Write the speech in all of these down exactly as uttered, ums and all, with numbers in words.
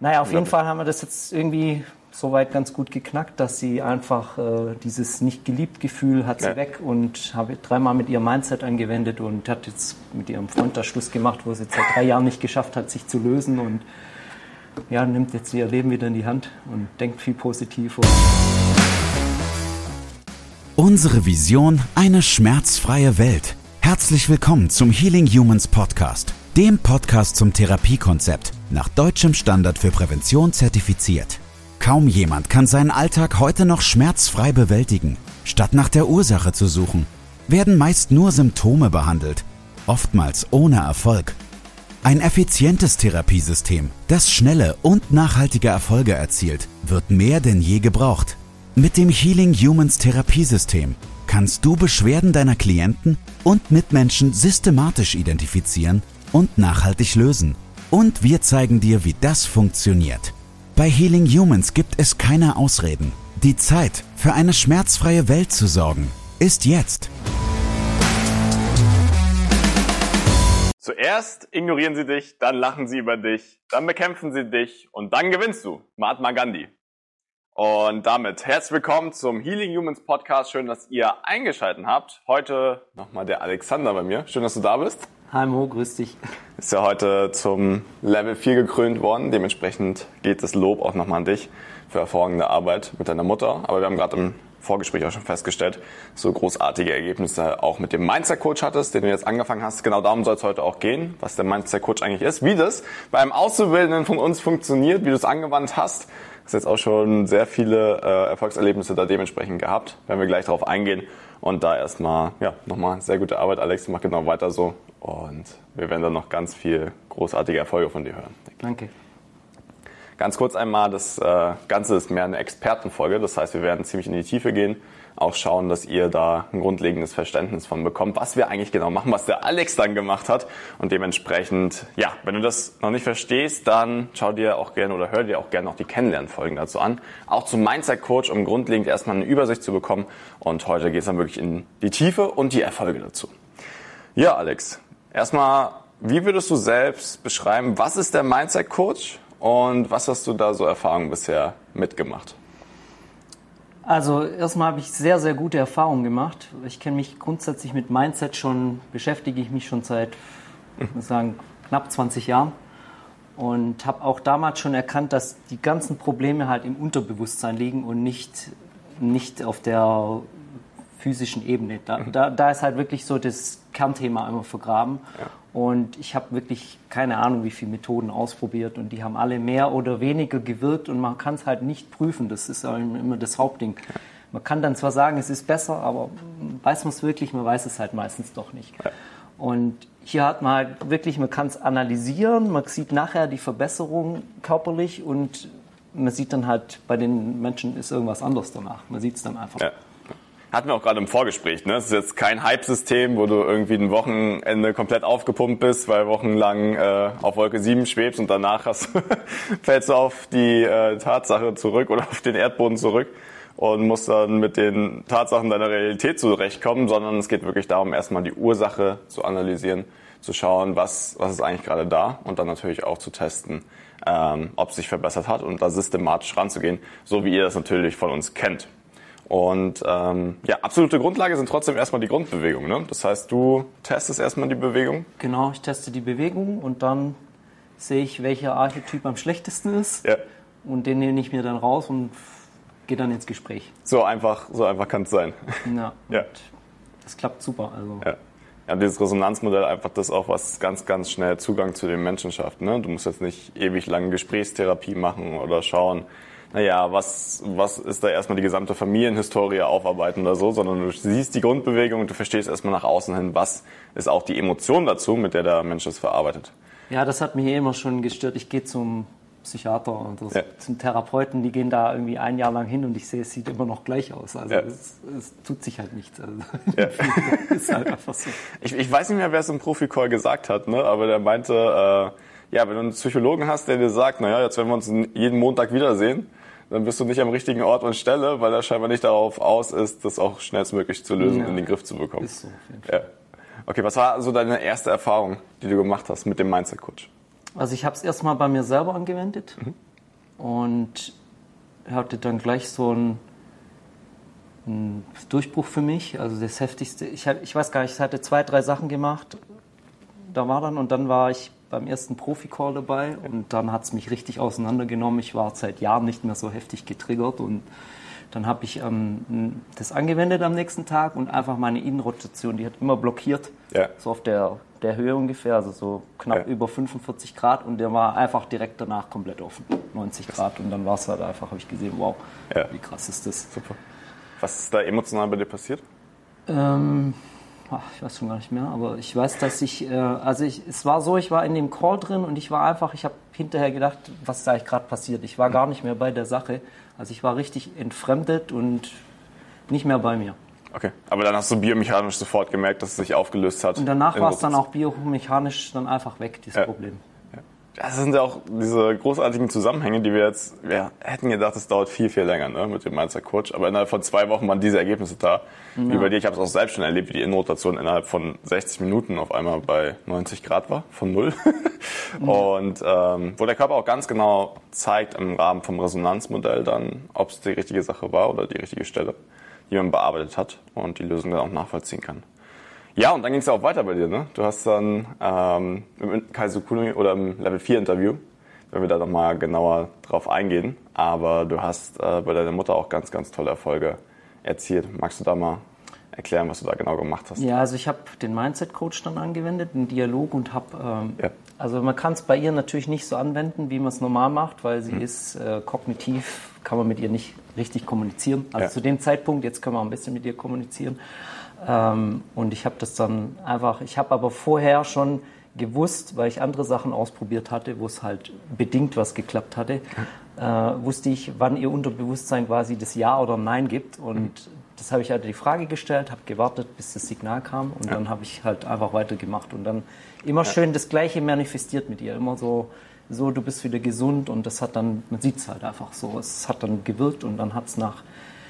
Naja, auf jeden Fall haben wir das jetzt irgendwie soweit ganz gut geknackt, dass sie einfach äh, dieses Nicht-Geliebt-Gefühl hat sie ja. weg und habe dreimal mit ihrem Mindset angewendet und hat jetzt mit ihrem Freund da Schluss gemacht, wo sie jetzt seit drei Jahren nicht geschafft hat, sich zu lösen und ja, nimmt jetzt ihr Leben wieder in die Hand und denkt viel positiv. Unsere Vision, eine schmerzfreie Welt. Herzlich willkommen zum Healing Humans Podcast, dem Podcast zum Therapiekonzept, nach deutschem Standard für Prävention zertifiziert. Kaum jemand kann seinen Alltag heute noch schmerzfrei bewältigen. Statt nach der Ursache zu suchen, werden meist nur Symptome behandelt, oftmals ohne Erfolg. Ein effizientes Therapiesystem, das schnelle und nachhaltige Erfolge erzielt, wird mehr denn je gebraucht. Mit dem Healing Humans Therapiesystem kannst du Beschwerden deiner Klienten und Mitmenschen systematisch identifizieren und nachhaltig lösen. Und wir zeigen dir, wie das funktioniert. Bei Healing Humans gibt es keine Ausreden. Die Zeit, für eine schmerzfreie Welt zu sorgen, ist jetzt. Zuerst ignorieren sie dich, dann lachen sie über dich, dann bekämpfen sie dich und dann gewinnst du. Mahatma Gandhi. Und damit herzlich willkommen zum Healing Humans Podcast. Schön, dass ihr eingeschaltet habt. Heute nochmal der Alexander bei mir. Schön, dass du da bist. Hi Mo, grüß dich. Ist ja heute zum Level vier gekrönt worden. Dementsprechend geht das Lob auch nochmal an dich für hervorragende Arbeit mit deiner Mutter. Aber wir haben gerade im Vorgespräch auch schon festgestellt, so großartige Ergebnisse auch mit dem Mindset-Coach hattest, den du jetzt angefangen hast. Genau darum soll es heute auch gehen, was der Mindset-Coach eigentlich ist, wie das beim Auszubildenden von uns funktioniert, wie du es angewandt hast. Du hast jetzt auch schon sehr viele äh, Erfolgserlebnisse da dementsprechend gehabt. Werden wir gleich darauf eingehen. Und da erstmal, ja, nochmal sehr gute Arbeit, Alex. Mach genau weiter so. Und wir werden dann noch ganz viel großartige Erfolge von dir hören. Danke. Ganz kurz einmal, das äh, Ganze ist mehr eine Expertenfolge. Das heißt, wir werden ziemlich in die Tiefe gehen. Auch schauen, dass ihr da ein grundlegendes Verständnis von bekommt, was wir eigentlich genau machen, was der Alex dann gemacht hat. Und dementsprechend, ja, wenn du das noch nicht verstehst, dann schau dir auch gerne oder hör dir auch gerne noch die Kennenlernfolgen dazu an. Auch zum Mindset Coach, um grundlegend erstmal eine Übersicht zu bekommen. Und heute geht es dann wirklich in die Tiefe und die Erfolge dazu. Ja, Alex, erstmal, wie würdest du selbst beschreiben, was ist der Mindset Coach und was hast du da so Erfahrungen bisher mitgemacht? Also erstmal habe ich sehr, sehr gute Erfahrungen gemacht. Ich kenne mich grundsätzlich mit Mindset schon, beschäftige ich mich schon seit, ich muss sagen, knapp zwanzig Jahren und habe auch damals schon erkannt, dass die ganzen Probleme halt im Unterbewusstsein liegen und nicht, nicht auf der physischen Ebene. Da, da, da ist halt wirklich so das Kernthema immer vergraben. Ja. Und ich habe wirklich keine Ahnung, wie viele Methoden ausprobiert und die haben alle mehr oder weniger gewirkt und man kann es halt nicht prüfen. Das ist immer das Hauptding. Man kann dann zwar sagen, es ist besser, aber weiß man es wirklich, man weiß es halt meistens doch nicht. Ja. Und hier hat man halt wirklich, man kann es analysieren, man sieht nachher die Verbesserung körperlich und man sieht dann halt, bei den Menschen ist irgendwas anderes danach. Man sieht es dann einfach. Ja. Hatten wir auch gerade im Vorgespräch, ne? Es ist jetzt kein Hype-System, wo du irgendwie ein Wochenende komplett aufgepumpt bist, weil wochenlang äh, auf Wolke sieben schwebst und danach hast, fällst du auf die äh, Tatsache zurück oder auf den Erdboden zurück und musst dann mit den Tatsachen deiner Realität zurechtkommen, sondern es geht wirklich darum, erstmal die Ursache zu analysieren, zu schauen, was, was ist eigentlich gerade da und dann natürlich auch zu testen, ähm, ob es sich verbessert hat und da systematisch ranzugehen, so wie ihr das natürlich von uns kennt. Und ähm, ja, absolute Grundlage sind trotzdem erstmal die Grundbewegungen. Ne? Das heißt, du testest erstmal die Bewegung. Genau, ich teste die Bewegung und dann sehe ich, welcher Archetyp am schlechtesten ist. Ja. Und den nehme ich mir dann raus und gehe dann ins Gespräch. So einfach, so einfach kann es sein. Ja, ja. Das klappt super. Also. Ja. Ja, dieses Resonanzmodell einfach das auch, was ganz, ganz schnell Zugang zu den Menschen schafft. Ne? Du musst jetzt nicht ewig lange Gesprächstherapie machen oder schauen, naja, was, was ist da erstmal die gesamte Familienhistorie aufarbeiten oder so, sondern du siehst die Grundbewegung und du verstehst erstmal nach außen hin, was ist auch die Emotion dazu, mit der der Mensch das verarbeitet. Ja, das hat mich immer schon gestört. Ich gehe zum Psychiater und ja. zum Therapeuten, die gehen da irgendwie ein Jahr lang hin und ich sehe, es sieht immer noch gleich aus. Also ja. es, es tut sich halt nichts. Also ja. ist halt einfach so. Ich, ich weiß nicht mehr, wer es im Profi-Call gesagt hat, ne? Aber der meinte, äh, ja, wenn du einen Psychologen hast, der dir sagt, naja, jetzt werden wir uns jeden Montag wiedersehen, dann bist du nicht am richtigen Ort und Stelle, weil er scheinbar nicht darauf aus ist, das auch schnellstmöglich zu lösen und ja. in den Griff zu bekommen. Ist so, auf jeden Fall. Ja. Okay, was war so deine erste Erfahrung, die du gemacht hast mit dem Mindset Coach? Also ich habe es erstmal bei mir selber angewendet. Mhm. und hatte dann gleich so einen, einen Durchbruch für mich. Also das Heftigste, ich, ich weiß gar nicht, ich hatte zwei, drei Sachen gemacht, da war dann und dann war ich beim ersten Profi-Call dabei und dann hat es mich richtig auseinandergenommen. Ich war seit Jahren nicht mehr so heftig getriggert und dann habe ich ähm, das angewendet am nächsten Tag und einfach meine Innenrotation, die hat immer blockiert, ja. so auf der, der Höhe ungefähr, also so knapp ja. über fünfundvierzig Grad und der war einfach direkt danach komplett offen, neunzig Grad und dann war es halt einfach, habe ich gesehen, wow, ja. wie krass ist das. Super. Was ist da emotional bei dir passiert? Ähm, ach, ich weiß schon gar nicht mehr, aber ich weiß, dass ich, äh, also ich, es war so, ich war in dem Call drin und ich war einfach, ich habe hinterher gedacht, was ist da eigentlich gerade passiert? Ich war gar nicht mehr bei der Sache. Also ich war richtig entfremdet und nicht mehr bei mir. Okay, aber dann hast du biomechanisch sofort gemerkt, dass es sich aufgelöst hat. Und danach war es dann auch biomechanisch dann einfach weg, dieses ja. Problem. Ja. Das sind ja auch diese großartigen Zusammenhänge, die wir jetzt, wir hätten gedacht, es dauert viel, viel länger, ne, mit dem Mindset Coach. Aber innerhalb von zwei Wochen waren diese Ergebnisse da. Ja. Wie bei dir, ich habe es auch selbst schon erlebt, wie die Innenrotation innerhalb von sechzig Minuten auf einmal bei neunzig Grad war, von null. Ja. Und ähm, wo der Körper auch ganz genau zeigt im Rahmen vom Resonanzmodell dann, ob es die richtige Sache war oder die richtige Stelle, die man bearbeitet hat und die Lösung dann auch nachvollziehen kann. Ja, und dann ging es ja auch weiter bei dir, ne? Du hast dann ähm, im Kaisukuni oder im Level vier Interview, wenn wir da nochmal genauer drauf eingehen, aber du hast äh, bei deiner Mutter auch ganz, ganz tolle Erfolge erzielt. Magst du da mal erklären, was du da genau gemacht hast? Ja, also ich habe den Mindset Coach dann angewendet, einen Dialog und habe, ähm, ja. also man kann es bei ihr natürlich nicht so anwenden, wie man es normal macht, weil sie mhm. ist äh, kognitiv, kann man mit ihr nicht richtig kommunizieren. Also ja. zu dem Zeitpunkt, jetzt können wir ein bisschen mit ihr kommunizieren. Ähm, und ich habe das dann einfach, ich habe aber vorher schon gewusst, weil ich andere Sachen ausprobiert hatte, wo es halt bedingt was geklappt hatte, mhm. äh, wusste ich, wann ihr Unterbewusstsein quasi das Ja oder Nein gibt. Und mhm. das habe ich halt die Frage gestellt, habe gewartet, bis das Signal kam und ja. dann habe ich halt einfach weitergemacht und dann immer ja. schön das Gleiche manifestiert mit ihr, immer so, so du bist wieder gesund und das hat dann, man sieht es halt einfach so, es hat dann gewirkt und dann hat es nach,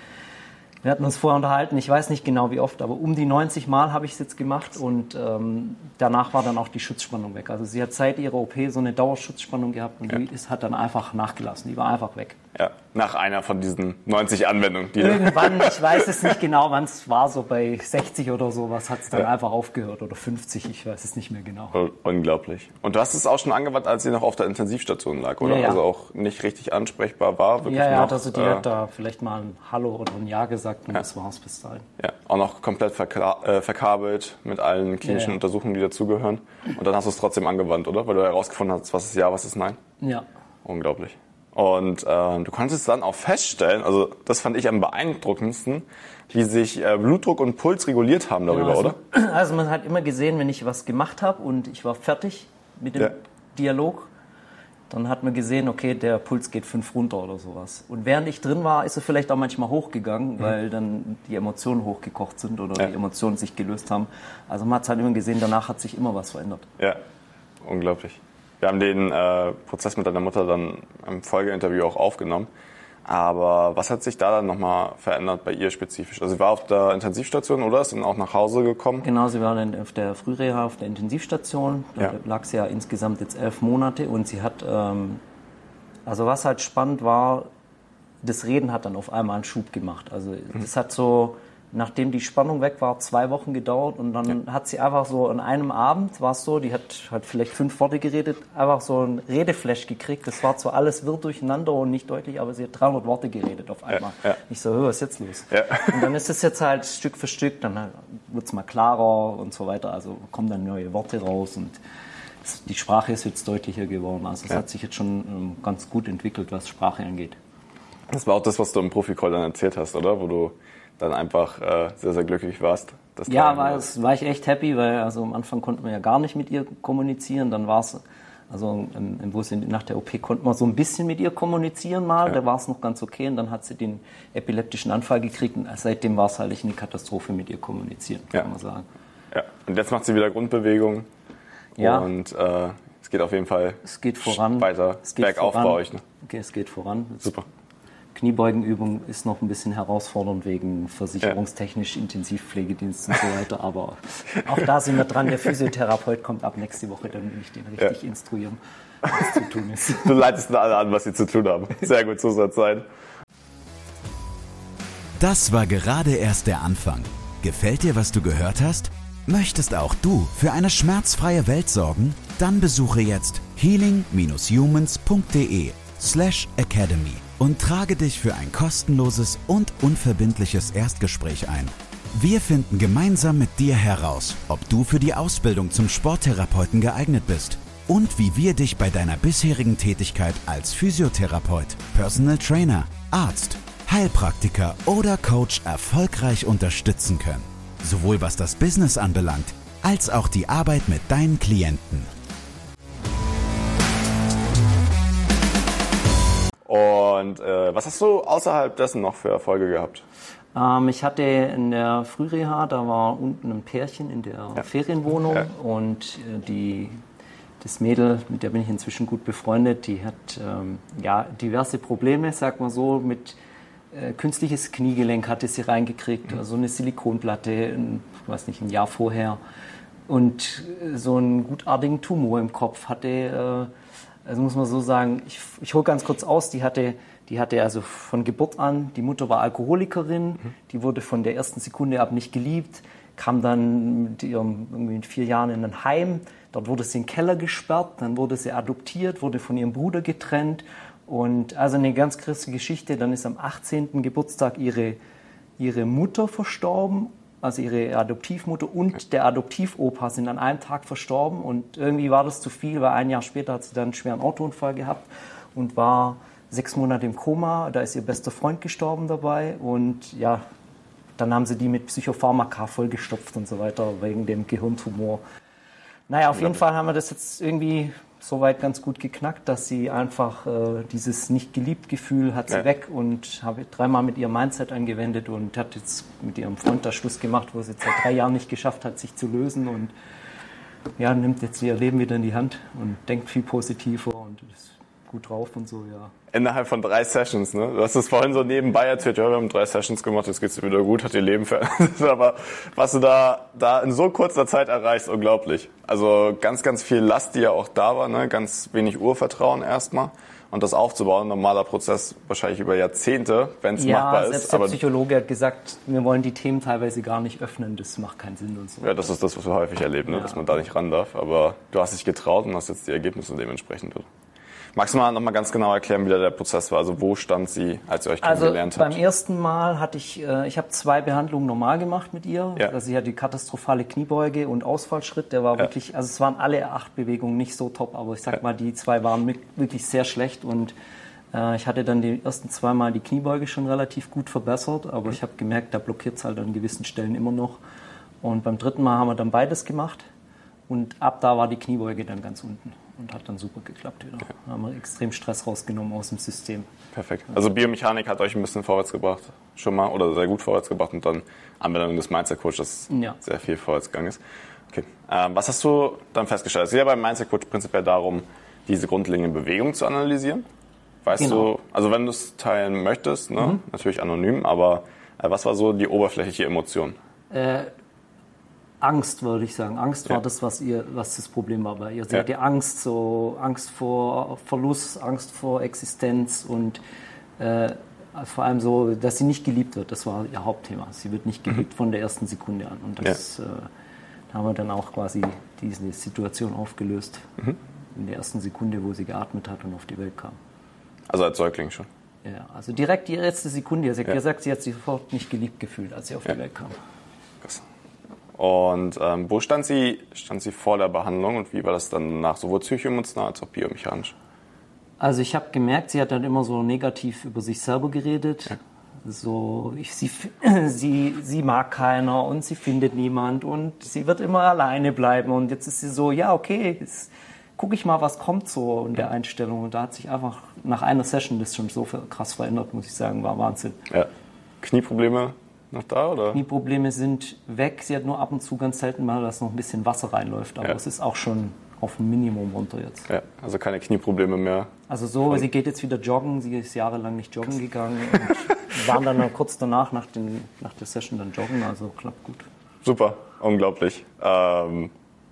wir hatten uns vorher unterhalten, ich weiß nicht genau wie oft, aber um die neunzig Mal habe ich es jetzt gemacht und ähm, danach war dann auch die Schutzspannung weg. Also sie hat seit ihrer O P so eine Dauerschutzspannung gehabt und ja. die ist, hat dann einfach nachgelassen, die war einfach weg. Ja, nach einer von diesen neunzig Anwendungen. Die Irgendwann, ich weiß es nicht genau, wann es war, so bei sechzig oder sowas hat es dann ja. einfach aufgehört oder fünfzig, ich weiß es nicht mehr genau. Unglaublich. Und du hast es auch schon angewandt, als sie noch auf der Intensivstation lag, oder? Ja, ja. Also auch nicht richtig ansprechbar war? Wirklich ja, ja, noch, also die äh, hat da vielleicht mal ein Hallo oder ein Ja gesagt und ja. das war es bis dahin. Ja, auch noch komplett verka- äh, verkabelt mit allen klinischen ja, ja. Untersuchungen, die dazugehören. Und dann hast du es trotzdem angewandt, oder? Weil du herausgefunden hast, was ist Ja, was ist Nein? Ja. Unglaublich. Und äh, du konntest dann auch feststellen, also das fand ich am beeindruckendsten, wie sich äh, Blutdruck und Puls reguliert haben darüber, genau, also, oder? Also man hat immer gesehen, wenn ich was gemacht habe und ich war fertig mit dem ja. Dialog, dann hat man gesehen, okay, der Puls geht fünf runter oder sowas. Und während ich drin war, ist er vielleicht auch manchmal hochgegangen, mhm. weil dann die Emotionen hochgekocht sind oder ja. die Emotionen sich gelöst haben. Also man hat es halt immer gesehen, danach hat sich immer was verändert. Ja, unglaublich. Wir haben den äh, Prozess mit deiner Mutter dann im Folgeinterview auch aufgenommen. Aber was hat sich da dann nochmal verändert bei ihr spezifisch? Also sie war auf der Intensivstation, oder? Ist dann auch nach Hause gekommen? Genau, sie war dann auf der Frühreha auf der Intensivstation. Da ja. lag sie ja insgesamt jetzt elf Monate. Und sie hat, ähm, also was halt spannend war, das Reden hat dann auf einmal einen Schub gemacht. Also das hat so, nachdem die Spannung weg war, zwei Wochen gedauert und dann ja. hat sie einfach so an einem Abend, war es so, die hat, hat vielleicht fünf Worte geredet, einfach so ein Redeflash gekriegt. Das war zwar alles wirr durcheinander und nicht deutlich, aber sie hat dreihundert Worte geredet auf einmal. Ja, ja. Ich so, was ist jetzt los? Ja. Und dann ist es jetzt halt Stück für Stück, dann wird es mal klarer und so weiter, also kommen dann neue Worte raus und die Sprache ist jetzt deutlicher geworden. Also es ja. hat sich jetzt schon ganz gut entwickelt, was Sprache angeht. Das war auch das, was du im Profi-Call dann erzählt hast, oder? Wo du dann einfach äh, sehr, sehr glücklich warst. Dass ja, war, das, war ich echt happy, weil also am Anfang konnten wir ja gar nicht mit ihr kommunizieren. Dann war es, also im, im, wo sie nach der O P konnten wir so ein bisschen mit ihr kommunizieren mal, ja. da war es noch ganz okay. Und dann hat sie den epileptischen Anfall gekriegt und seitdem war es halt echt eine Katastrophe mit ihr kommunizieren, ja. kann man sagen. Ja, und jetzt macht sie wieder Grundbewegung ja. und äh, es geht auf jeden Fall es geht voran. weiter es geht bergauf voran. bei euch. Ne? Okay, es geht voran. Super. Kniebeugenübung ist noch ein bisschen herausfordernd wegen versicherungstechnisch Intensivpflegedienst und so weiter, aber auch da sind wir dran. Der Physiotherapeut kommt ab nächste Woche, dann will ich den richtig ja. instruieren. was zu tun ist. Du leitest alle an, was sie zu tun haben. Sehr gut, so soll es sein. Das war gerade erst der Anfang. Gefällt dir, was du gehört hast? Möchtest auch du für eine schmerzfreie Welt sorgen? Dann besuche jetzt healing-humans.de slash academy und trage dich für ein kostenloses und unverbindliches Erstgespräch ein. Wir finden gemeinsam mit dir heraus, ob du für die Ausbildung zum Sporttherapeuten geeignet bist und wie wir dich bei deiner bisherigen Tätigkeit als Physiotherapeut, Personal Trainer, Arzt, Heilpraktiker oder Coach erfolgreich unterstützen können. Sowohl was das Business anbelangt, als auch die Arbeit mit deinen Klienten. Und äh, was hast du außerhalb dessen noch für Erfolge gehabt? Ähm, ich hatte in der Frühreha, da war unten ein Pärchen in der ja. Ferienwohnung ja. und äh, die, das Mädel, mit der bin ich inzwischen gut befreundet, die hat ähm, ja, diverse Probleme, sag mal so, mit äh, künstliches Kniegelenk hatte sie reingekriegt, mhm. also eine Silikonplatte, ein, ich weiß nicht, ein Jahr vorher und äh, so einen gutartigen Tumor im Kopf hatte, äh, also muss man so sagen, ich, ich hole ganz kurz aus, die hatte Die hatte also von Geburt an, die Mutter war Alkoholikerin, die wurde von der ersten Sekunde ab nicht geliebt, kam dann mit ihrem, irgendwie mit vier Jahren in ein Heim, dort wurde sie in den Keller gesperrt, dann wurde sie adoptiert, wurde von ihrem Bruder getrennt und also eine ganz krasse Geschichte. Dann ist am achtzehnten Geburtstag ihre, ihre Mutter verstorben, also ihre Adoptivmutter und der Adoptivopa sind an einem Tag verstorben und irgendwie war das zu viel, weil ein Jahr später hat sie dann einen schweren Autounfall gehabt und war sechs Monate im Koma, da ist ihr bester Freund gestorben dabei und ja, dann haben sie die mit Psychopharmaka vollgestopft und so weiter, wegen dem Gehirntumor. Naja, auf jeden Fall haben wir das jetzt irgendwie soweit ganz gut geknackt, dass sie einfach äh, dieses Nicht-Geliebt-Gefühl hat sie ja. weg und habe dreimal mit ihrem Mindset angewendet und hat jetzt mit ihrem Freund da Schluss gemacht, wo sie jetzt seit drei Jahren nicht geschafft hat, sich zu lösen und ja, nimmt jetzt ihr Leben wieder in die Hand und denkt viel positiver und ist gut drauf und so, ja. Innerhalb von drei Sessions, ne? Du hast es vorhin so nebenbei erzählt, ja, wir haben drei Sessions gemacht, jetzt geht's dir wieder gut, hat ihr Leben verändert. Aber was du da, da in so kurzer Zeit erreichst, unglaublich. Also ganz, ganz viel Last, die ja auch da war, ne? Ganz wenig Urvertrauen erstmal. Und das aufzubauen, normaler Prozess wahrscheinlich über Jahrzehnte, wenn es ja, machbar ist. Selbst der Psychologe hat gesagt, wir wollen die Themen teilweise gar nicht öffnen, das macht keinen Sinn und so. Ja, das ist das, was wir häufig erleben, ne? Ja. Dass man da nicht ran darf. Aber du hast dich getraut und hast jetzt die Ergebnisse dementsprechend. Magst du mal noch mal ganz genau erklären, wie der Prozess war? Also wo stand sie, als ihr euch also kennengelernt habt? Beim ersten Mal hatte ich, äh, ich habe zwei Behandlungen normal gemacht mit ihr. Ja. Also sie hat die katastrophale Kniebeuge und Ausfallschritt. Der war ja. wirklich, also es waren alle acht Bewegungen nicht so top, aber ich sag ja. mal, die zwei waren wirklich sehr schlecht und äh, ich hatte dann die ersten zwei Mal die Kniebeuge schon relativ gut verbessert, aber mhm. ich habe gemerkt, da blockiert es halt an gewissen Stellen immer noch. Und beim dritten Mal haben wir dann beides gemacht und ab da war die Kniebeuge dann ganz unten. Und hat dann super geklappt wieder. Okay. Da haben wir extrem Stress rausgenommen aus dem System. Perfekt. Also Biomechanik hat euch ein bisschen vorwärts gebracht, schon mal, oder sehr gut vorwärts gebracht und dann Anwendung des Mindset-Coach, das ja. sehr viel vorwärts gegangen ist. Okay. Ähm, was hast du dann festgestellt? Es geht ja beim Mindset-Coach prinzipiell darum, diese grundlegende Bewegung zu analysieren. Weißt genau. du, also wenn du es teilen möchtest, ne? Mhm. Natürlich anonym, aber äh, was war so die oberflächliche Emotion? Äh, Angst, würde ich sagen. Angst war ja. das, was ihr, was das Problem war bei ihr. Sie ja. hatte Angst, so Angst vor Verlust, Angst vor Existenz und äh, vor allem so, dass sie nicht geliebt wird. Das war ihr Hauptthema. Sie wird nicht geliebt mhm. von der ersten Sekunde an. Und das ja. äh, da haben wir dann auch quasi diese Situation aufgelöst. Mhm. In der ersten Sekunde, wo sie geatmet hat und auf die Welt kam. Also als Säugling schon? Ja, also direkt die letzte Sekunde. Sie hat ja. gesagt, sie hat sich sofort nicht geliebt gefühlt, als sie auf ja. die Welt kam. Krass. Und ähm, wo stand sie, stand sie vor der Behandlung und wie war das dann danach, sowohl psychoemotional als auch biomechanisch? Also ich habe gemerkt, sie hat dann immer so negativ über sich selber geredet. Ja. So, ich, sie, sie, sie mag keiner und sie findet niemand und sie wird immer alleine bleiben. Und jetzt ist sie so, ja okay, jetzt gucke ich mal, was kommt so in der Einstellung. Und da hat sich einfach nach einer Session das schon so krass verändert, muss ich sagen, war Wahnsinn. Ja. Knieprobleme? Noch da, oder? Knieprobleme sind weg. Sie hat nur ab und zu ganz selten mal, dass noch ein bisschen Wasser reinläuft. Aber ja. es ist auch schon auf ein Minimum runter jetzt. Ja, also keine Knieprobleme mehr. Also so, sie geht jetzt wieder joggen. Sie ist jahrelang nicht joggen gegangen. Und waren dann kurz danach, nach, den, nach der Session, dann joggen. Also klappt gut. Super, unglaublich. Ähm,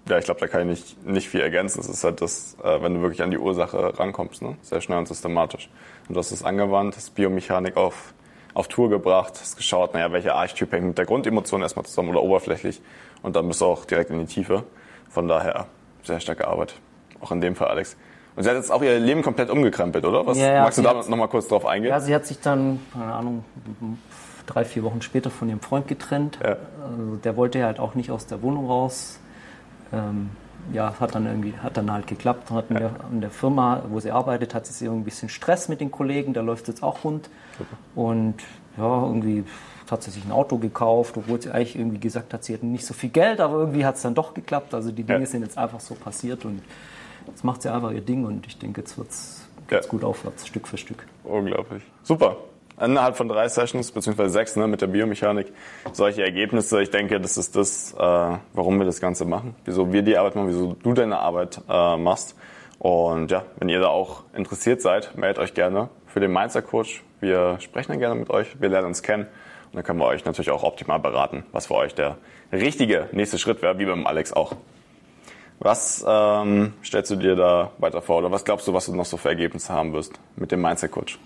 Ja, ich glaube, da kann ich nicht, nicht viel ergänzen. Es ist halt das, äh, wenn du wirklich an die Ursache rankommst, ne? Sehr schnell und systematisch. Und du hast es angewandt, hast Biomechanik auf, auf Tour gebracht, hast geschaut, naja, welcher Archetyp hängt mit der Grundemotion erstmal zusammen oder oberflächlich. Und dann bist du auch direkt in die Tiefe. Von daher sehr starke Arbeit. Auch in dem Fall, Alex. Und sie hat jetzt auch ihr Leben komplett umgekrempelt, oder? Was, ja, ja, magst du da noch mal kurz drauf eingehen? Ja, sie hat sich dann, keine Ahnung, drei, vier Wochen später von ihrem Freund getrennt. Ja. Also der wollte ja halt auch nicht aus der Wohnung raus. Ähm, ja, hat dann irgendwie, hat dann halt geklappt. Hat in, ja. der, in der Firma, wo sie arbeitet, hat sie irgendwie ein bisschen Stress mit den Kollegen. Da läuft es jetzt auch rund. Super. Und ja, irgendwie hat sie sich ein Auto gekauft, obwohl sie eigentlich irgendwie gesagt hat, sie hätten nicht so viel Geld, aber irgendwie hat es dann doch geklappt. Also die Dinge ja. sind jetzt einfach so passiert und jetzt macht sie einfach ihr Ding und ich denke, jetzt wird es ja. gut aufwärts, Stück für Stück. Unglaublich. Super. Innerhalb von drei Sessions, beziehungsweise sechs, ne, mit der Biomechanik, solche Ergebnisse. Ich denke, das ist das, äh, warum wir das Ganze machen, wieso wir die Arbeit machen, wieso du deine Arbeit äh, machst. Und ja, wenn ihr da auch interessiert seid, meldet euch gerne für den Mindset Coach. Wir sprechen dann gerne mit euch, wir lernen uns kennen und dann können wir euch natürlich auch optimal beraten, was für euch der richtige nächste Schritt wäre, wie beim Alex auch. Was ähm, stellst du dir da weiter vor oder was glaubst du, was du noch so für Ergebnisse haben wirst mit dem Mindset Coach?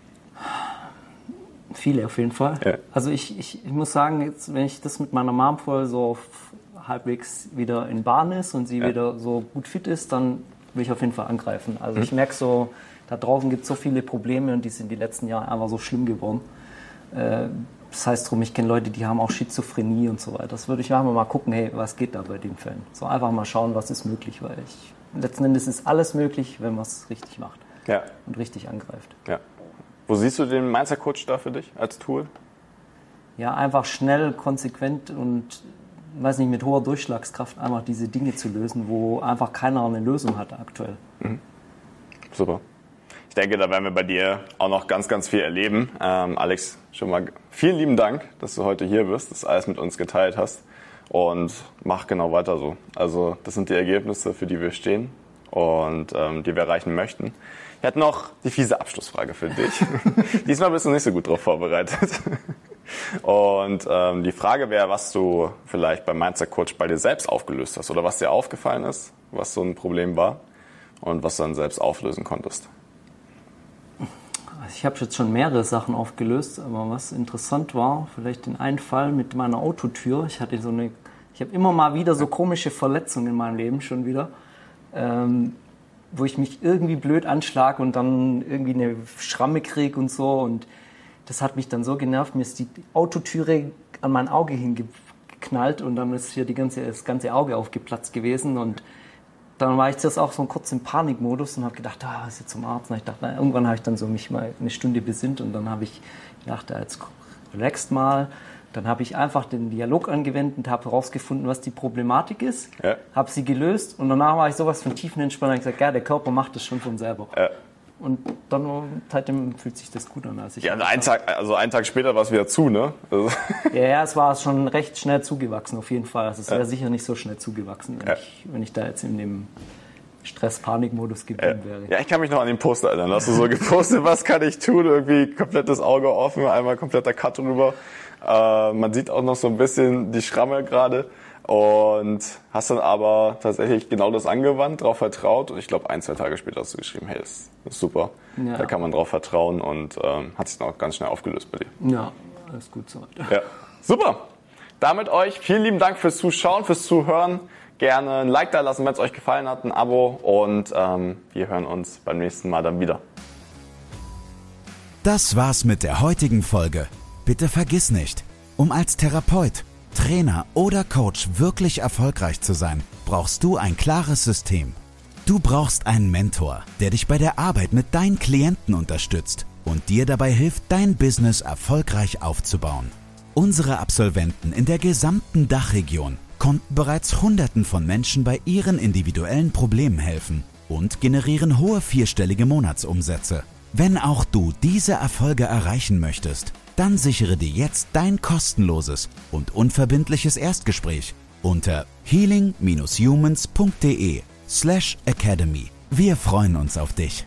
Viele auf jeden Fall. Ja. Also ich, ich, ich muss sagen, jetzt, wenn ich das mit meiner Mom voll so halbwegs wieder in Bahn ist und sie ja. wieder so gut fit ist, dann will ich auf jeden Fall angreifen. Also mhm. ich merke so, da draußen gibt es so viele Probleme und die sind die letzten Jahre einfach so schlimm geworden. Äh, das heißt drum, ich kenne Leute, die haben auch Schizophrenie und so weiter. Das würde ich einfach mal gucken, hey, was geht da bei den Fällen? So einfach mal schauen, was ist möglich, weil ich, letzten Endes ist alles möglich, wenn man es richtig macht ja. und richtig angreift. Ja. Wo siehst du den Mindset Coach da für dich als Tool? Ja, einfach schnell, konsequent und, weiß nicht, mit hoher Durchschlagskraft einfach diese Dinge zu lösen, wo einfach keiner eine Lösung hat aktuell. Mhm. Super. Ich denke, da werden wir bei dir auch noch ganz, ganz viel erleben. Ähm, Alex, schon mal vielen lieben Dank, dass du heute hier bist, dass du alles mit uns geteilt hast und mach genau weiter so. Also das sind die Ergebnisse, für die wir stehen und ähm, die wir erreichen möchten. Ich hätte noch die fiese Abschlussfrage für dich. Diesmal bist du nicht so gut darauf vorbereitet. Und ähm, die Frage wäre, was du vielleicht beim Mindset Coach bei dir selbst aufgelöst hast oder was dir aufgefallen ist, was so ein Problem war und was du dann selbst auflösen konntest. Ich habe jetzt schon mehrere Sachen aufgelöst, aber was interessant war, vielleicht den einen Fall mit meiner Autotür. Ich hatte so eine, ich habe immer mal wieder so komische Verletzungen in meinem Leben schon wieder. Ähm, wo ich mich irgendwie blöd anschlage und dann irgendwie eine Schramme kriege und so. Und das hat mich dann so genervt, mir ist die Autotüre an mein Auge hingeknallt und dann ist hier die ganze, das ganze Auge aufgeplatzt gewesen. Und dann war ich das auch so kurz im Panikmodus und habe gedacht, ah, was ist jetzt zum Arzt? Und ich dachte, na, irgendwann habe ich dann so mich mal eine Stunde besinnt und dann habe ich gedacht, jetzt relaxt mal. Dann habe ich einfach den Dialog angewendet und habe herausgefunden, was die Problematik ist, ja. habe sie gelöst und danach war ich sowas von tiefenentspannt und gesagt, ja, der Körper macht das schon von selber. Ja. Und dann seitdem fühlt sich das gut an. Als ich ja, einen Tag, also einen Tag später war es wieder zu, ne? Also ja, ja, es war schon recht schnell zugewachsen, auf jeden Fall. Also es wäre ja. sicher nicht so schnell zugewachsen, wenn, ja. ich, wenn ich da jetzt in dem Stress-Panik-Modus geblieben ja. wäre. Ja, ich kann mich noch an den Poster erinnern. Hast du so gepostet, was kann ich tun? Irgendwie komplettes Auge offen, einmal kompletter Cut drüber. Äh, man sieht auch noch so ein bisschen die Schramme gerade und hast dann aber tatsächlich genau das angewandt, darauf vertraut und ich glaube ein, zwei Tage später hast du geschrieben, hey, das ist super, ja. da kann man drauf vertrauen und ähm, hat sich dann auch ganz schnell aufgelöst bei dir. Ja, alles gut soweit. Ja, super. Damit euch vielen lieben Dank fürs Zuschauen, fürs Zuhören. Gerne ein Like da lassen, wenn es euch gefallen hat, ein Abo und ähm, wir hören uns beim nächsten Mal dann wieder. Das war's mit der heutigen Folge. Bitte vergiss nicht, um als Therapeut, Trainer oder Coach wirklich erfolgreich zu sein, brauchst du ein klares System. Du brauchst einen Mentor, der dich bei der Arbeit mit deinen Klienten unterstützt und dir dabei hilft, dein Business erfolgreich aufzubauen. Unsere Absolventen in der gesamten Dachregion konnten bereits Hunderten von Menschen bei ihren individuellen Problemen helfen und generieren hohe vierstellige Monatsumsätze. Wenn auch du diese Erfolge erreichen möchtest, dann sichere dir jetzt dein kostenloses und unverbindliches Erstgespräch unter healing dash humans punkt de slash academy. Wir freuen uns auf dich.